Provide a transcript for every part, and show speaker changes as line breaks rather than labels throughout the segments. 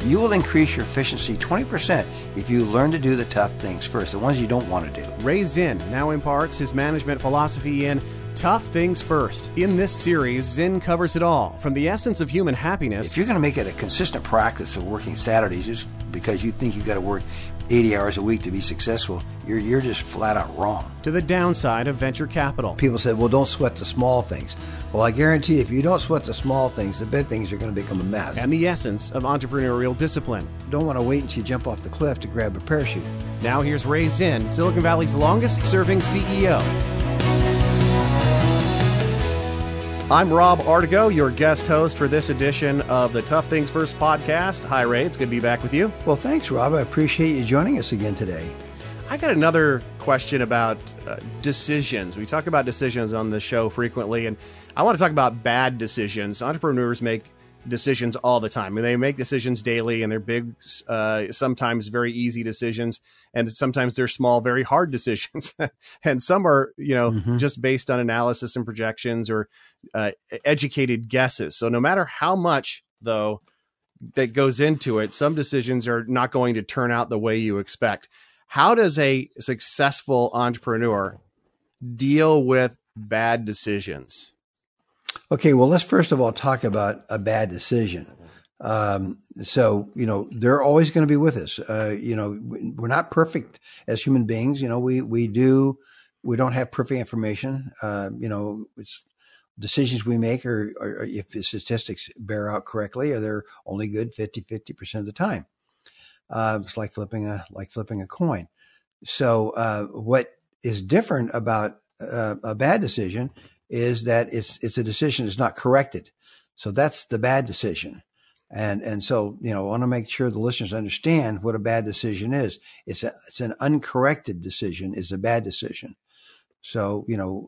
You will increase your efficiency 20% if you learn to do the tough things first, the ones you don't want to do.
Ray Zinn now imparts his management philosophy in Tough Things First. In this series, Zinn covers it all, from the essence of human happiness.
If you're going to make it a consistent practice of working Saturdays just because you think you've got to work 80 hours a week to be successful, you're just flat out wrong.
To the downside of venture capital.
People said, well, don't sweat the small things. Well, I guarantee you, if you don't sweat the small things, the big things are going to become a mess.
And the essence of entrepreneurial discipline.
Don't want to wait until you jump off the cliff to grab a parachute.
Now here's Ray Zinn, Silicon Valley's longest-serving CEO. I'm Rob Artigo, your guest host for this edition of the Tough Things First podcast. Hi, Ray. It's good to be back with you.
Well, thanks, Rob. I appreciate you joining us again today.
I got another question about decisions. We talk about decisions on the show frequently, and I want to talk about bad decisions. Entrepreneurs make decisions all the time. I mean, they make decisions daily, and they're big, sometimes very easy decisions, and sometimes they're small, very hard decisions. And some are, just based on analysis and projections or educated guesses. So no matter how much, though, that goes into it, some decisions are not going to turn out the way you expect. How does a successful entrepreneur deal with bad decisions?
Okay, well, let's first of all talk about a bad decision. They're always going to be with us. We're not perfect as human beings. We don't have perfect information. It's decisions we make are if the statistics bear out correctly, or they're only good 50% of the time. It's like flipping a coin. So what is different about a bad decision is that it's a decision that's not corrected. So that's the bad decision. And so, I want to make sure the listeners understand what a bad decision is. It's an uncorrected decision is a bad decision. So,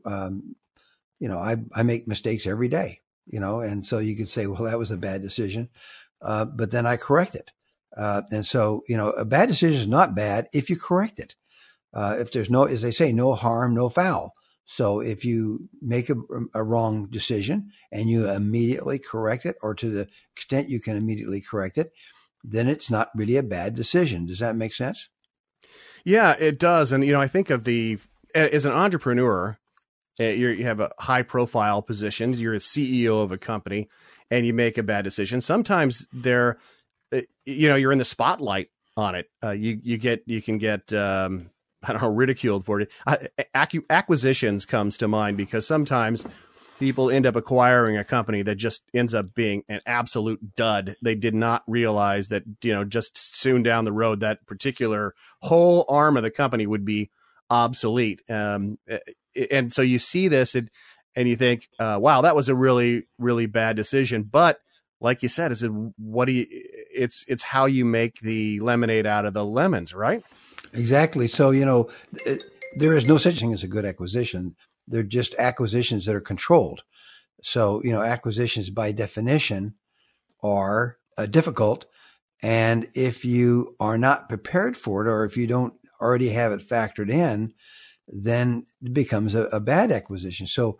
I make mistakes every day, and so you could say, well, that was a bad decision. But then I correct it. And so, a bad decision is not bad if you correct it. If there's as they say, no harm, no foul. So if you make a wrong decision and you immediately correct it, or to the extent you can immediately correct it, then it's not really a bad decision. Does that make sense?
Yeah, it does. And, I think of as an entrepreneur, you have a high profile positions, you're a CEO of a company, and you make a bad decision. Sometimes you're in the spotlight on it. You can get ridiculed for it. Acquisitions comes to mind, because sometimes people end up acquiring a company that just ends up being an absolute dud. They did not realize that, just soon down the road, that particular whole arm of the company would be obsolete. And so you see this and you think, wow, that was a really, really bad decision. But like you said, it's how you make the lemonade out of the lemons, right?
Exactly. So, there is no such thing as a good acquisition. They're just acquisitions that are controlled. So, acquisitions by definition are difficult. And if you are not prepared for it, or if you don't already have it factored in, then it becomes a bad acquisition. So,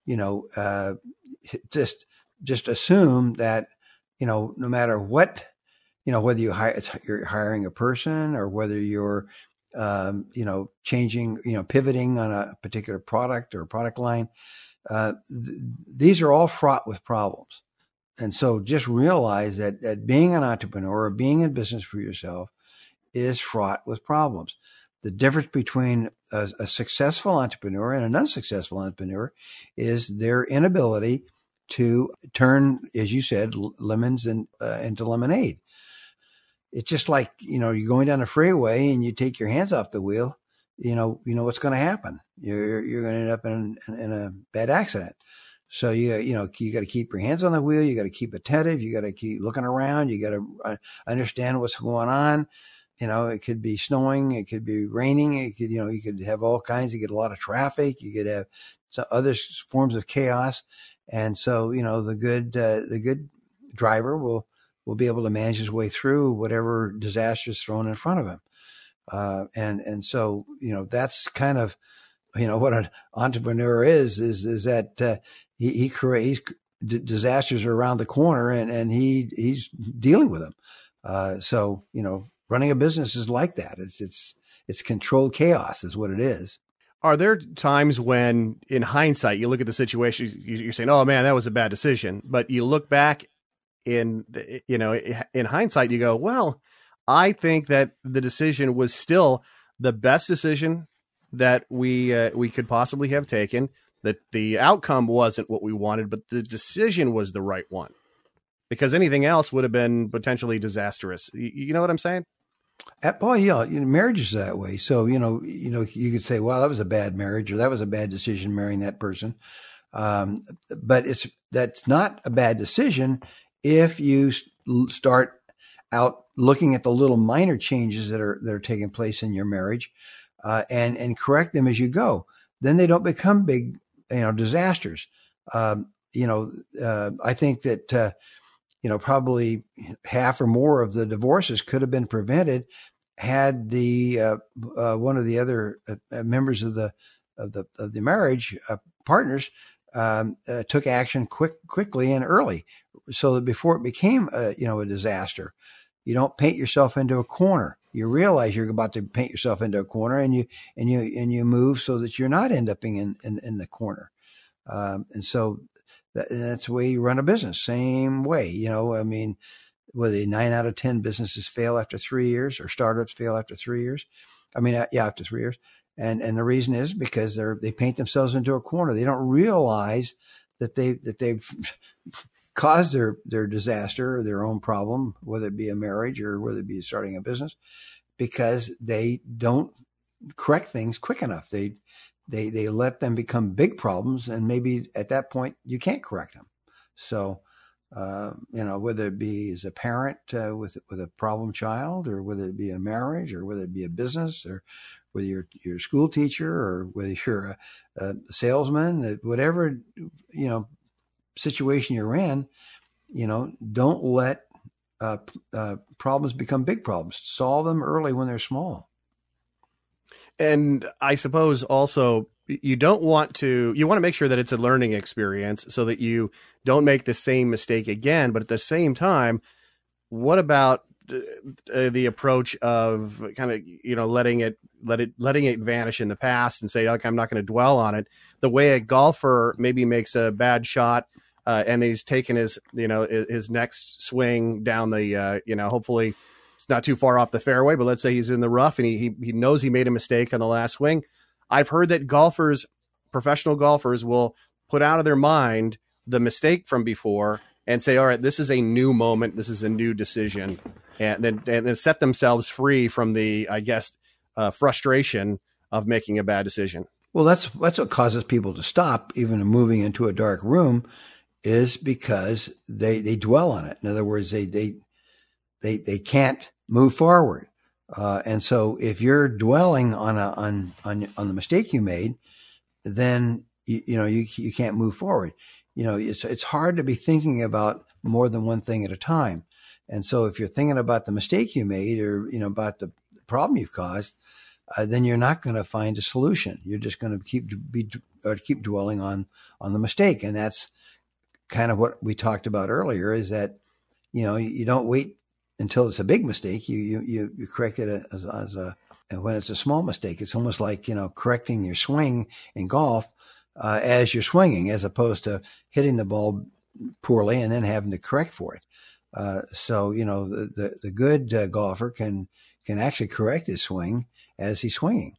just assume that, no matter what, whether you're hiring a person, or whether you're, changing, pivoting on a particular product or product line, these are all fraught with problems. And so just realize that being an entrepreneur or being in business for yourself is fraught with problems. The difference between a successful entrepreneur and an unsuccessful entrepreneur is their inability to turn, as you said, lemons into lemonade. It's just like, you're going down a freeway and you take your hands off the wheel, you know what's going to happen. You're going to end up in a bad accident. So you got to keep your hands on the wheel. You got to keep attentive. You got to keep looking around. You got to understand what's going on. It could be snowing. It could be raining. It could, you could have all kinds. You get a lot of traffic. You could have some other forms of chaos. And so, the good driver will be able to manage his way through whatever disaster is thrown in front of him. And so, that's kind of, what an entrepreneur is that, he creates disasters are around the corner, and he's dealing with them. So, running a business is like that. It's controlled chaos is what it is.
Are there times when, in hindsight, you look at the situation, you're saying, "Oh man, that was a bad decision," but you look back in hindsight, you go, "Well, I think that the decision was still the best decision that we could possibly have taken. That the outcome wasn't what we wanted, but the decision was the right one, because anything else would have been potentially disastrous." You know what I'm saying?
Oh yeah, marriage is that way. So you could say, "Well, that was a bad marriage," or "That was a bad decision marrying that person." But that's not a bad decision if you start out looking at the little minor changes that are taking place in your marriage, and correct them as you go. Then they don't become big, disasters. I think that. Probably half or more of the divorces could have been prevented had the one of the other members of the marriage partners took action quickly and early, so that before it became a disaster. You don't paint yourself into a corner. You realize you're about to paint yourself into a corner, and you move so that you're not end up in the corner. And so that's the way you run a business. Same way, whether 9 out of 10 businesses fail after 3 years, or startups fail after 3 years. After 3 years. And the reason is because they paint themselves into a corner. They don't realize that they've caused their disaster or their own problem, whether it be a marriage or whether it be starting a business, because they don't correct things quick enough. They let them become big problems, and maybe at that point you can't correct them. So, whether it be as a parent with a problem child, or whether it be a marriage, or whether it be a business, or whether you're a school teacher, or whether you're a salesman, whatever situation you're in, don't let problems become big problems. Solve them early when they're small.
And I suppose also you want to make sure that it's a learning experience so that you don't make the same mistake again. But at the same time, what about the approach of kind of, letting it vanish in the past and say, like, I'm not going to dwell on it. The way a golfer maybe makes a bad shot and he's taken his next swing down the, hopefully it's not too far off the fairway, but let's say he's in the rough and he knows he made a mistake on the last swing. I've heard that professional golfers will put out of their mind the mistake from before and say, all right, this is a new moment. This is a new decision. And then set themselves free from the, I guess, frustration of making a bad decision.
Well, that's what causes people to stop, even moving into a dark room, is because they dwell on it. In other words, they can't move forward. And so if you're dwelling on the mistake you made, then you can't move forward. It's hard to be thinking about more than one thing at a time. And so if you're thinking about the mistake you made, or about the problem you've caused, then you're not going to find a solution. You're just going to keep dwelling on the mistake. And that's kind of what we talked about earlier, is that you don't wait until it's a big mistake. You correct it when it's a small mistake. It's almost like correcting your swing in golf as you're swinging, as opposed to hitting the ball poorly and then having to correct for it. So the good golfer can actually correct his swing as he's swinging,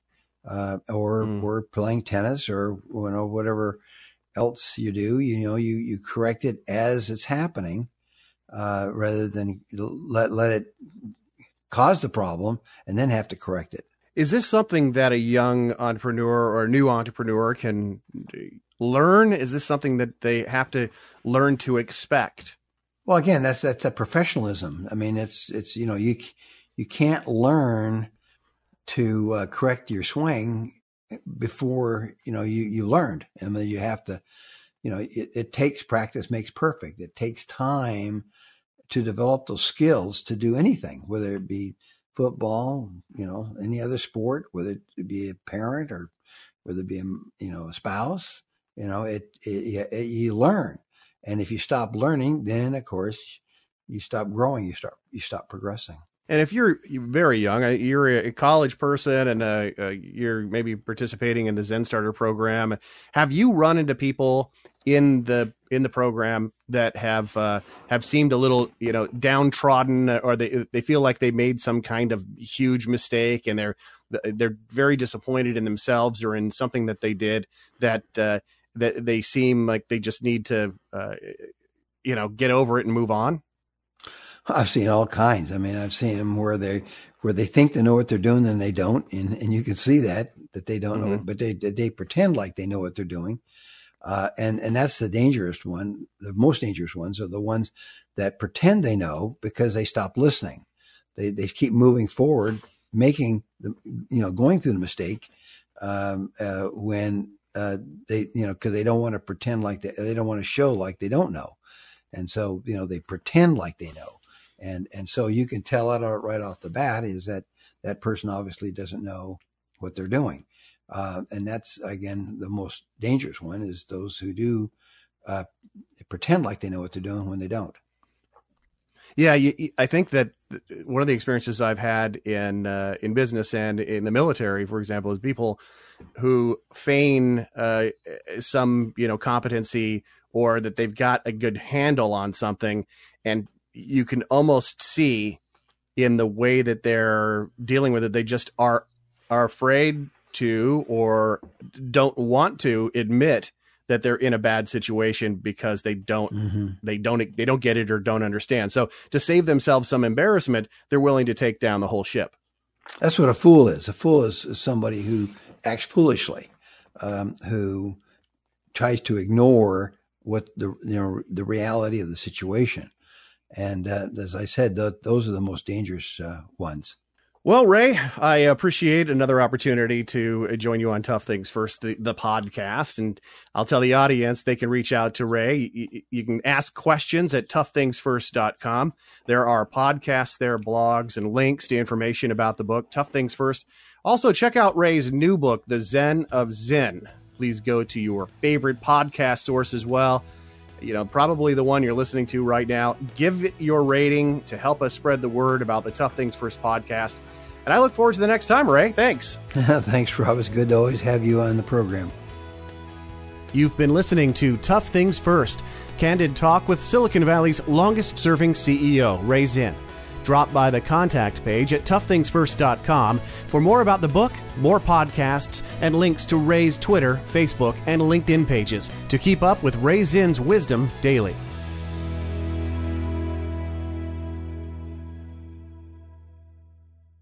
or playing tennis, or whatever else you do. You correct it as it's happening, rather than let it cause the problem and then have to correct it.
Is this something that a young entrepreneur or a new entrepreneur can learn? Is this something that they have to learn to expect?
Well, again, that's a professionalism. I mean, it's you can't learn to correct your swing before you learned. I mean, you have to. It takes practice makes perfect. It takes time to develop those skills to do anything, whether it be football, any other sport, whether it be a parent, or whether it be a spouse. You learn. And if you stop learning, then of course, you stop growing, you stop progressing.
And if you're very young, you're a college person, and you're maybe participating in the Zen Starter program, have you run into people in the program that have seemed a little, downtrodden, or they feel like they made some kind of huge mistake, and they're very disappointed in themselves or in something that they did, that they seem like they just need to get over it and move on?
I've seen all kinds. I mean, I've seen them where they think they know what they're doing and they don't, and you can see that they don't know, but they pretend like they know what they're doing, and that's the dangerous one. The most dangerous ones are the ones that pretend they know because they stop listening. They keep moving forward, making going through the mistake when they because they don't want to pretend like they don't want to show like they don't know, and so they pretend like they know. And so you can tell that right off the bat is that person obviously doesn't know what they're doing. And that's, again, the most dangerous one is those who do pretend like they know what they're doing when they don't.
Yeah, I think that one of the experiences I've had in business and in the military, for example, is people who feign some competency, or that they've got a good handle on something, and you can almost see in the way that they're dealing with it, they just are afraid to, or don't want to admit that they're in a bad situation because they don't get it or don't understand. So to save themselves some embarrassment, they're willing to take down the whole ship.
That's what a fool is. A fool is somebody who acts foolishly, who tries to ignore what the reality of the situation. And as I said, those are the most dangerous ones.
Well, Ray, I appreciate another opportunity to join you on Tough Things First, the podcast. And I'll tell the audience they can reach out to Ray. You can ask questions at toughthingsfirst.com. There are podcasts there, blogs, and links to information about the book, Tough Things First. Also, check out Ray's new book, The Zen of Zen. Please go to your favorite podcast source as well. Probably the one you're listening to right now. Give it your rating to help us spread the word about the Tough Things First podcast. And I look forward to the next time, Ray. Thanks.
Thanks, Rob. It's good to always have you on the program.
You've been listening to Tough Things First, candid talk with Silicon Valley's longest-serving CEO, Ray Zinn. Drop by the contact page at toughthingsfirst.com for more about the book, more podcasts, and links to Ray's Twitter, Facebook, and LinkedIn pages to keep up with Ray Zinn's wisdom daily.